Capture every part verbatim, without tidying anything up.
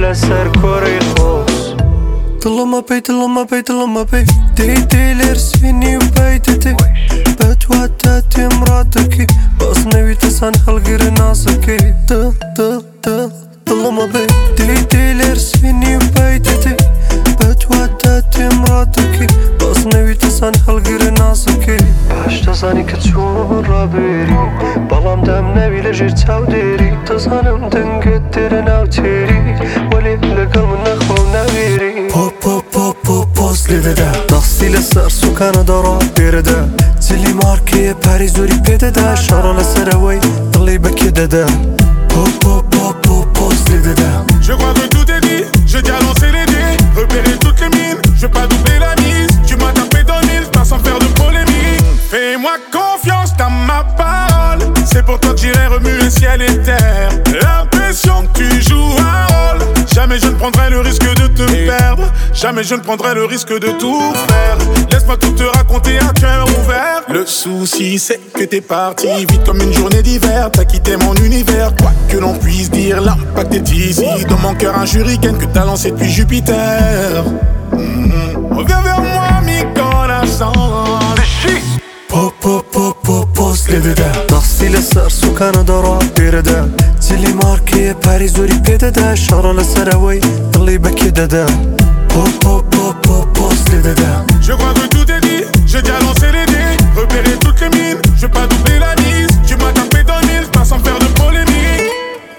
لسر كوري خوص طلما بي طلما بي طلما بي دي دي لرسيني وبيتتي بتواتاتي مراتكي بس نوي تسان خلقير ناسكي دا دا دا طلما بي دي دي لرسيني وبيتتي بتواتاتي مراتكي بس نوي تسان خلقير ناسكي باش تزاني كتشون رابيري بلام دام نوي لجير تاوديري تزانم دنقد ديرنا وتيري ولي لقل من نخو نويري بو بو بو بو بوز لده دستي لسر سوكان دارا بيرده تلي ماركي باري زوري بيده شارا لسروي طلي بكي دده بو بو بو بو بوز لده Je crois que tout est dit, j'ai déjà lancé les dés, repéré toutes les mines, je vais pas doubler la mise. Tu m'as tapé dans le mille, pas sans faire de polémique. Fais-moi confiance, t'as ma parole. C'est pour toi que j'irai remuer ciel et terre. L'impression que tu joues un rôle. Jamais je ne prendrai le risque de te perdre. Jamais je ne prendrai le risque de tout faire. Laisse-moi tout te raconter à cœur ouvert. Le souci c'est que t'es parti vite comme une journée d'hiver. T'as quitté mon univers, quoi que l'on puisse dire. L'impact est ici, dans mon cœur un shuriken que t'as lancé depuis Jupiter. Mmh. Reviens vers moi mi corazon. بو بو بو بو بوز لده دستي لسر سوكان دارا بيرده تلي ماركي باري زوري بيده شارا لسروي طلي بكي دده بو بو بو بو بوز لده Je crois que tout est dit, j'ai déjà lancé les dés, repéré toutes les mines, je vais pas doubler la mise. Tu m'as tapé dans le mille, pas sans faire de polémique.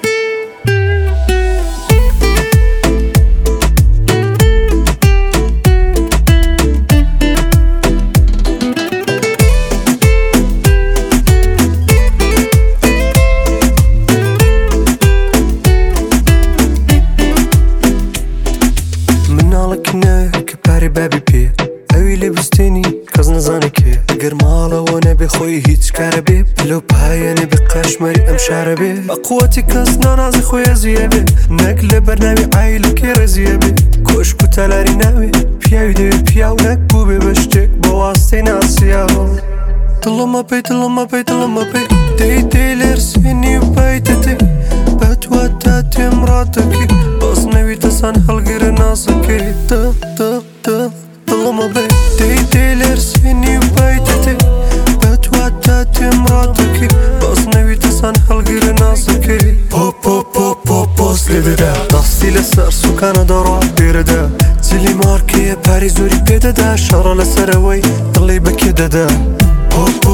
باري بابي بي اوي لبستني كاز نزانكي قرمالة وانا بخوي هيتش كاربي بلو بهاي انا بقاش مري ام شاربي بقوتي كاس نانازي خويا زيابي ناقل برنامي عايلك يا رزيابي كوش كتالاري ناوي بياوي دي بياو ناكبو ببشتك بواسطي ناسياو طلما بي طلما بي طلما بي دي دي لرسيني وبيتتي بتواتاتي مراتكي بس نوي تسان خلقير ناسكي دا دا دا طلما بي دي دي لرسيني وبيتتي بتواتاتي مراتكي بس نوي تسان خلقير ناسكي بو بو بو بو بوز لده دستي لسر سوكان دارا بيرده تلي ماركي باري زوري بيده شارا لسروي طلي بكي دده بو